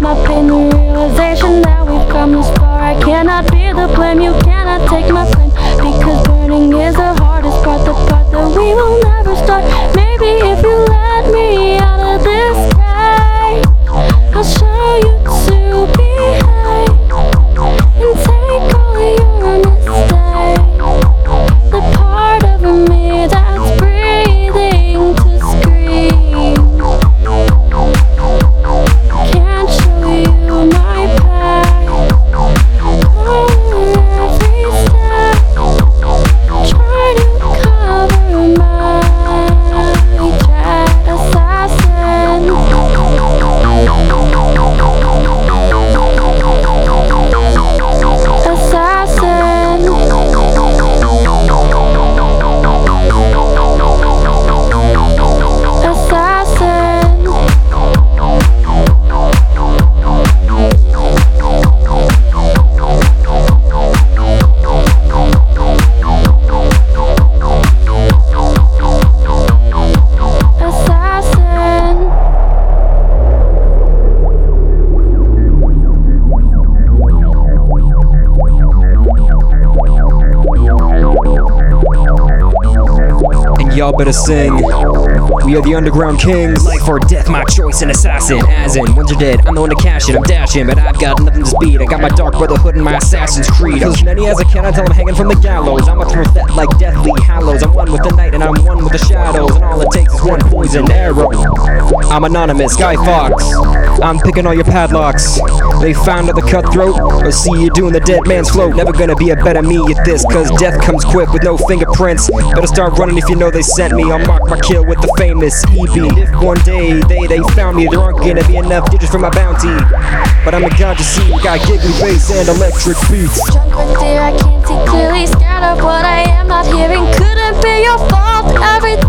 my pain, the realization that we've come this far. I cannot be the blame, you cannot take my flame, because burning is the hardest part, the part that we will never start. Maybe if you let me out of this cage, I'll show you to behave and take all your mistakes. The part of me that's breathing to scream. Can't show you my path. Over every step, try to cover my tracks. Assassin. Y'all better sing. We are the underground kings. Life or death, my choice, an assassin. As in, once you're dead, I'm the one to cash it. I'm dashing, but I've got nothing to speed. I got my dark brotherhood and my assassin's creed. Cause many as I can, I tell them hanging from the gallows. I'm a throw that like deathly hallows. I'm one with the night and I'm one with the shadows. And all it takes is one poison arrow. I'm anonymous, Guy Fawkes. I'm picking all your padlocks. They found out the cutthroat, or see you doing the dead man's float. Never gonna be a better me at this, cause death comes quick with no fingerprints. Better start running if you know they sent me. I'll mark my kill with the famous EB. If one day they found me, there aren't gonna be enough digits for my bounty. But I'm a god to see, got giggly bass and electric beats. Drunk with fear, I can't see clearly, scared of what I am not hearing. Couldn't be your fault, everything